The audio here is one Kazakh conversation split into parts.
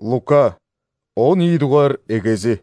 Лука 17 эгези.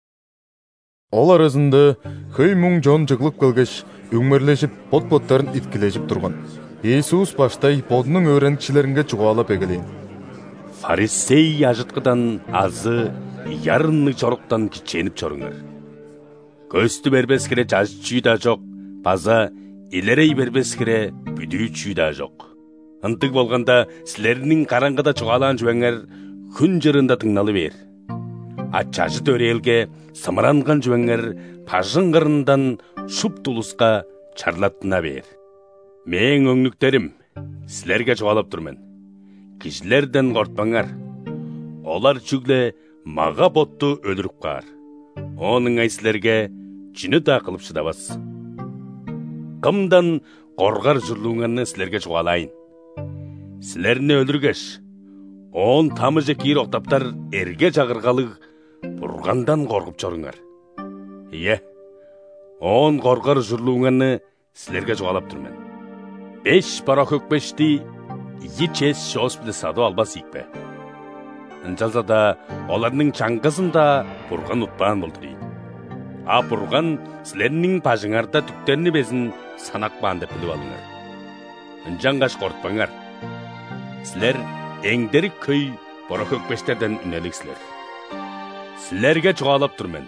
Ол арасында хөй мұң жон жығылып келгеш, үңмірлешіп, бот-боттарын иткілешіп тұрған. Иисус баштай бодының өйренкішілерінге чуғалап егелейін. Фарисей ажытқыдан азы ярынны чорықтан киченіп чорыңыр. Көсті бербескіре жаз чүйда жоқ, база илерей бербескіре бүді чүйда жоқ. Ынтық болғанда сілерінің қараңғыда чуғалан жуәңер күн жырында тыңналы бер. Ачажы төрелге сымыранған жуәңер пажын қырындан шуп тулысқа чарлаттына бер. Мен өңліктерім, сілерге чуғалап тұрмен. Кишілерден қортпаңар. Олар чүгле маға ботты өліріп қар. Оның айсілерге жіні да қылып шыдабас. Қымдан қорғар жүрлуңанны сілерге чуғалайын. Сілеріне өліргеш, он тамы жекейір оқтаптар әрге жағырғалық бұрғандан қорғып чорыңар. Ие, он қорғар жүрлуңанны сілерге чуғалап тұрмен. 5 пара көкбешті ечес шоос білі саду албас икпе. Інжалса да оларының чаңғысында бұрған ұтпаған болды дейді. А бұрған сілерінің пажыңарда түктеріні безін санақпаған деп біліп алыңар. Інжанғаш қортпаңар. Сілер әңдері көй бора көкбештерден үнелік сілер. Сілерге чуғалап тұрмен.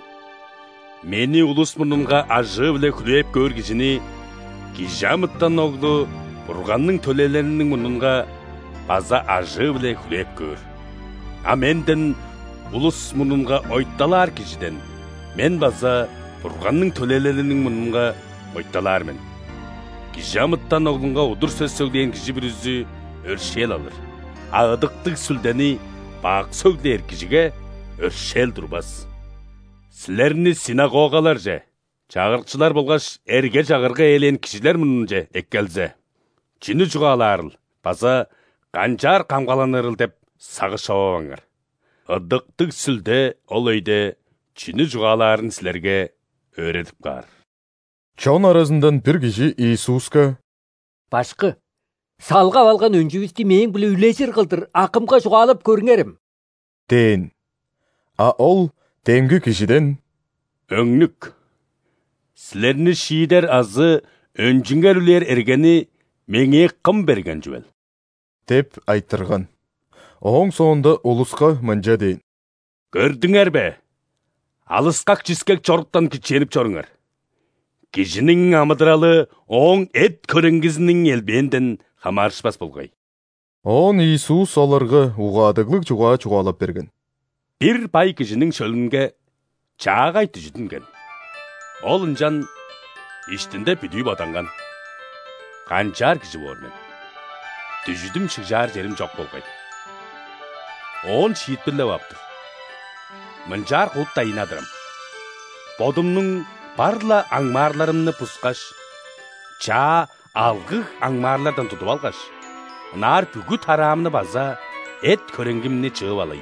Мені ұлыс мұнынға ажы біле күлеп көр кішіні кижамыттан оғды бұрғанның төлелерінің мұнынға база ажы біле күлеп көр. А менден ұлыс мұнынға ойтталар кішіден. Мен база бұрғанның төлелерінің мұнынға ойтталар мен. Кижамыттан оғдыңға ұдыр сөз сөйлеген кіші бір үзі өршел алыр. Ағыдықтық сүлдені бақ сөйлер кішіге өршел тұрбас. Сілеріні синагогалар же, чағырқшылар болғаш әрге жағырға елен кішілер мұнын же еккелзе. Чіні жұғаларыл, база қанчар қамғаланырыл деп сағы шауаңар. Ыдықтық сүлде ол өйде чіні жұғаларын сілерге өредіп қар. Чон арасындан бір кіші Иисуска: Башқы, салға алған өнжібісті мен білі үлесір қылдыр, ақымға жұғалып көріңерім. Дейін. А ол демгі кішіден: Өңлік, сілеріні шиидер азы өнжіңер үлер әргені меңе қым берген жүвел. Деп айттырған. Оң соңында ұлысқа мұнжа дейін: Көрдіңер бе? Алысқақ жискек чорықтан киченіп чорыңар. Кежінің амыдыралы оң әт көрінгізінің елбенден хамаршпас болғай. Он Иисус оларға уғадығлық чуғалап берген. Bir пай кежінің шөлінге чағай түжітінген. Ол үнжан іштінде бүдүй батанған. Қанчар кежі бормен. Түжітім шықжар жерім жоқ болғай. Он шиет білі баптыр. Мұнжар құлтта инадырым. Бодымның барла аңмарларымны пұсқаш, ча алғық аңмарлардан тұтып алғаш, нар бүгі тарамны база әт көрінгімні чығып алайын.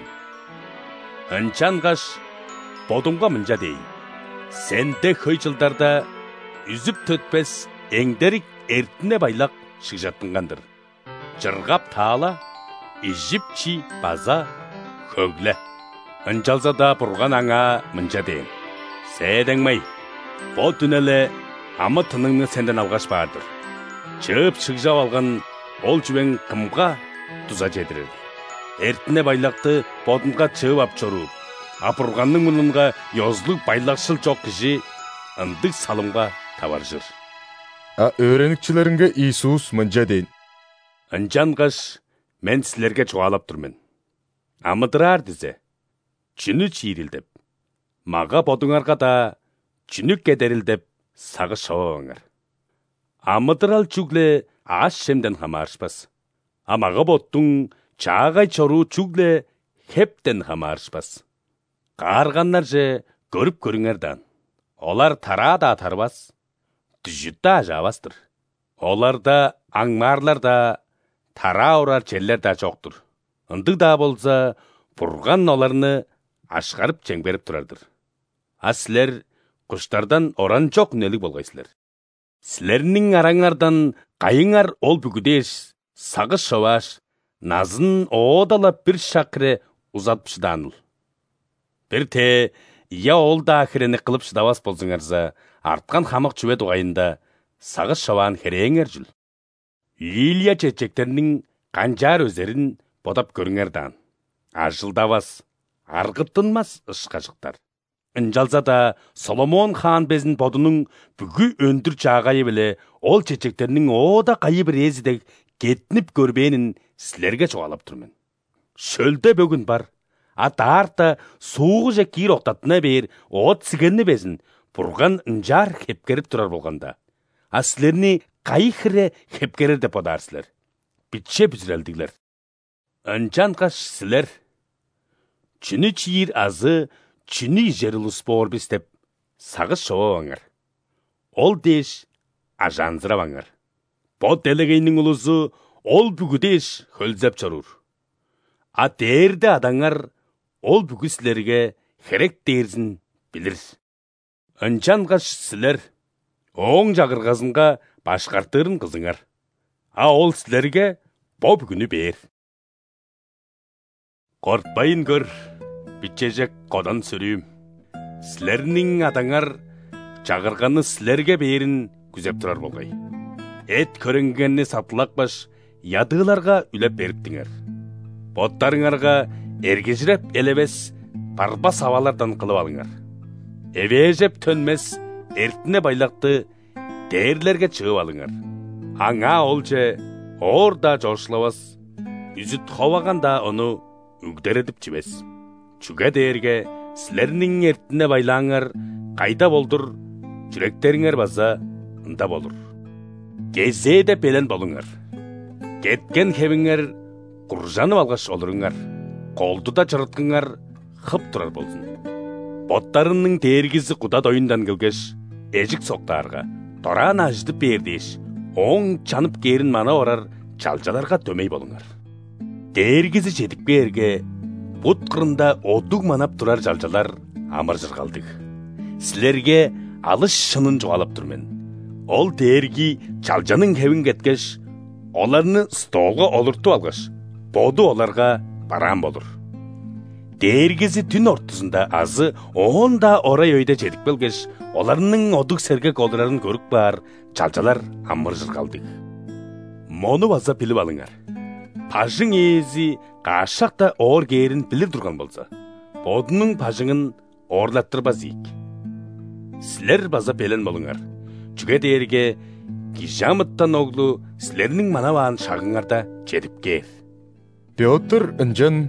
Үнчанғаш бодымға мұнжа дейін. Сенде хөй жылдарда үзіп төтпес әңдерік әртіне байлақ шықжаттыңғандыр. Жырғап тала, ижіп чи база көглі. Үнчалса да бұрған аңа мұнжа дейін. Сәдәңмей, бұл түнелі амы тыныңны сенден алғаш бардыр. Чып шықжап алған ол жүбен қымға тұза жедірір. Әртіне байлақты бодынға чып ап чорып, апырғанның мұнынға йозлық байлақшыл жоқ кіші ындық салымға тавар жыр. А өйренікчілерінге Иисус мұнжа дейін: Үнжанғаш, мен сілерге чуғалап тұрмен. Амыдырар дизе, чүні чиірілдеп, маға бодыңарға да чүнік кедерілдеп сағы шауаңар. Амыдырал чүгле аш шемден хамаршпас. Амаға боттың чағай чору чүгле хептен хамаршпас. Қарғаннар же көріп көріңердан. Олар тара да тарбас, түжітті ажабастыр. Оларда аңмарлар да тара орар жерлер да жоқтыр. Ындық да болса, бұрған оларыны ашқарып жеңберіп тұрардыр. Сілер құштардан оран жоқ нөлік болғайсылар. Сілерінің араңардан қайыңар ол бүгідеш, сағы шаваш, назын оодалап бір шақыры узатып шыданыл. Бір те, я ол да хірені қылып шыдавас болсыңарза, артқан хамық чүвет уайында сағыз шаван хереңер жүл. Лилия чечектерінің қанжар өзерін бодап көріңердан. Ажылдавас, арғыттынмас ышқажықтар. Інжалса да Соломон хан безін бодының бүгі өндір жағайы біле, ол чечектерінің ода қайы бір езідек кетініп көрбейінін сілерге жоғалап тұрмен. Шөлді бөгін бар, атарта суғы жеккейір оқтатына бейір от сігенні безін бұрған үнжар хепкеріп тұрар болғанда. Сілерні қайы хіре хепкерір деп одарсылар. Бітше бүзірелдігілер. Үнжан қаш сілер. Чүні чиір азы, чүні жерілі спор бістеп, сағыз шоу аңыр. Ол деш ажанзыра аңыр. Бот делегейнің ұлызы ол бүгідеш хөлзеп чорур. А дерді адаңар ол бүгі сілерге херек дерзін білір. Үнжан қаш сілер. Оң жағырғазынға башқартырын қызыңар. А ол сілерге бо бүгіні бер. Қортпайын көр, бітчежек қодан сүрейім. Сілерінің адаңар жағырғаны сілерге берін күзеп тұрар болғай. Эт көрінгенне сатылақ баш, ядығыларға үлеп беріптіңер. Боттарыңарға ергежіреп елебес, барба савалардан қылып алыңар. Эвежеп төнмес, әртіне байлақты дәрлерге чығып алыңар. Аңа олче орда жошылавас, үзіт ховағанда оны үгдередіп жібес. Чүге дәрге сілерінің әртіне байлаңар, қайда болдыр, жүректеріңер база ында болыр. Кезе де пелен болыңар. Кеткен хевіңер құржанып алғаш олырыңар. Қолды да жырытқыңар қып тұрар болсын. Боттарының тергізі құда дойындан келгеш, әжік соқтарға, торан ажды бердеш, оң чанып керін мана орар чалжаларға дөмей болыңар. Тергізі жетік берге, бұт қырында одуг манап тұрар жалжалар амыр жырғалдық. Сілерге алыс шынын жоғалап тұрмен. Ол терги чалжаның хевін кеткеш, оларны столға олырту алғаш, боду оларға баран болыр. Дергізі түн ортысында азы оғында орай өйде жетік белгеш, оларының одық сергек олырарын көрік бар, чалжалар амыр жырғалдық. Моны база біліп алыңар. Пажың езі қашақта ор керін білір тұрған болса, бодының пажыңын орлаттырбаз ек. Сілер база белен болыңар. Чүге дерге кижамыттан оғлу сілерінің манаван шағыңарда жетіп кер. Петр үнжан.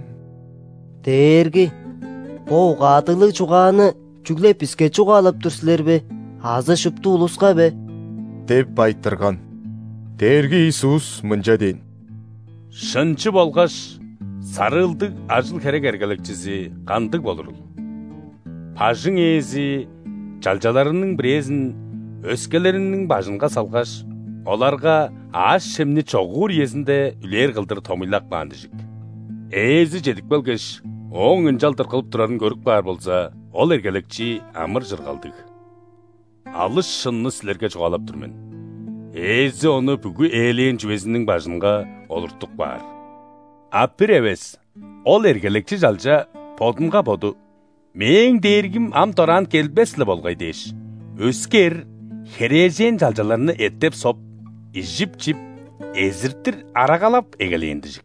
Дерги, оқ адылы чуғаны жүглеп бізге чуғалып тұрсылер бе, азы шыпты ұлысқа бе? Деп байттырған. Дерги Иисус мұнжа дейін. Шынчы болғаш, сарылдық ажыл керек әргелікчізі қандық болырыл. Пажың езі, жалжаларының бірезін өскелерінің бажынға салғаш, оларға аш шемні чоғур езінде үлер қылдыр томилақ бандыжық. Езі жедік белгеш, оң үнжалтыр қылып тұрарын көрік бар болса, ол ергелікчі амыр жырғалдық. Алыс шынны сілерге жоғалап тұрмен. Езі оны бүгі әлейін жүвезінің бажынға олырттық бар. Аппір әвес, ол ергелікчі жалжа подынға боду. Мен дергім ам торан келбеслі болғай деш. Өскер, херезен жалжаларыны еттеп соп, изжіп-чіп, ezirtir araqalap egeleyindicik.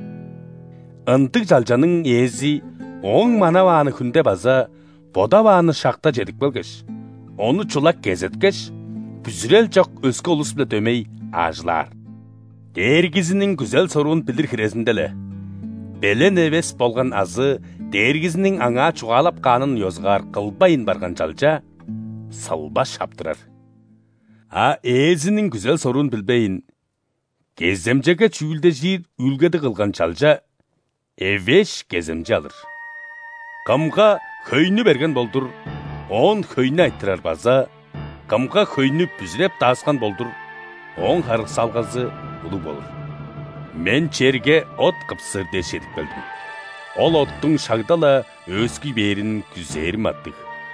Ынтык жалжаның ези оң манаваны күнде база, бодаваны шақта жедік белгеш. Оны чулак кезеткеш, бүзірел жоқ өскі олыс біле дөмей ажылар. Дергізінің güzel соруын білдір хирезінделі. Белен евес болған азы, дергізінің аңа чуғалап қанын йозғар қылбайын барған жалжа, салба шаптырар. А езінің güzel соруын білбейін, кеземжеге чүйілде жир үлгеді қылған жалжа, евеш кеземже алыр. Қамға көйні берген болдыр, он көйні айттырар база, қамға көйні бүзіреп тасқан болдыр, он қарық салғазы ұлы болыр. Мен черге от қыпсыр дешедік білдім. Ол оттың шағдала өзгі берін күзерім аттық.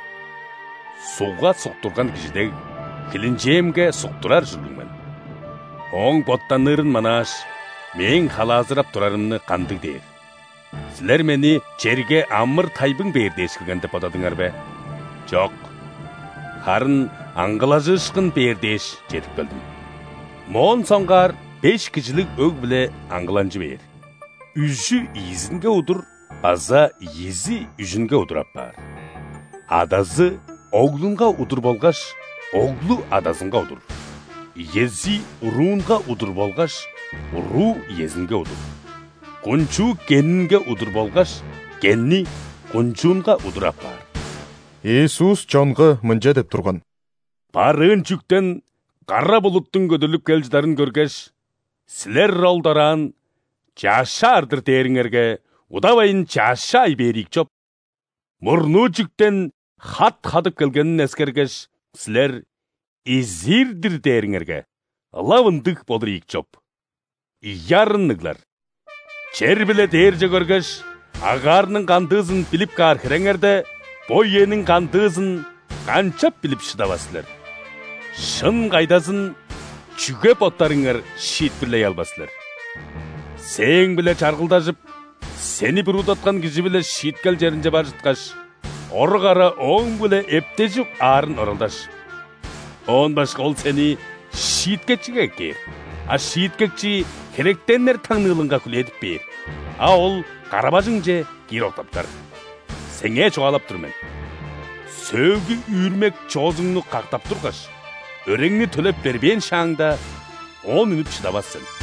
Суға сұқтырған кішідегі кілінжемге сұқтырар жүргімен. Оң боттанырын манаш, мен халазырап тұрарымны қандық дейір. Сілер мені жерге амыр тайбың берді ешкіген деп бодадыңар бе? Жоқ. Харын аңғылажы ышқын берді еш жетіп келдім. Моон соңғар 5 кішілік өг біле аңғыланжы бер. Үзі изінге ұдыр, аза езі үзінге ұдырап бар. Адазы оғлынға ұдыр болғаш, оғлы адазынға ұдыр. Езі ұруынға ұдыр болғаш, ұру езінге ұдыр. Құнчу кенінге ұдыр болғаш, кенні құнчуынға ұдырап бар. Иисус Жонға мынча деп тұрған. Барын жүктен қара бұлыттың көділіп келждарын көргеш, сілер ролдаран жаша ардыр деріңерге удабайын жаша айберік жоп. Мұрну жүктен хат-хадып келгенін әскергеш, сілер изирдір деріңерге лавындық болырық жоп. Ярынныглар. Чер біле держе көргеш, ағарының қандызын біліп қарқыреңерді, бойенің қандызын қанчап біліп шыдавасылар. Шын қайдазын чүге боттарыңар шит біле албасылар. Сең біле чарғылдажып, сені бір ұдатқан кіші біле шиткел жерінже бар жытқаш, орғара оң біле ептежіп арын орылдаш. Он башқа ол сені шиткетчіге кер. А шиткекчі керектеннер таңнылыңға күл едіп бер. А ол қарабажың же кер оқтаптар. Сеңе жоғалап тұрмен. Сөгі үйірмек чозыңны қақтап тұрғаш, өреңні төлеп бербен шаңда, он үніп шыдабасын.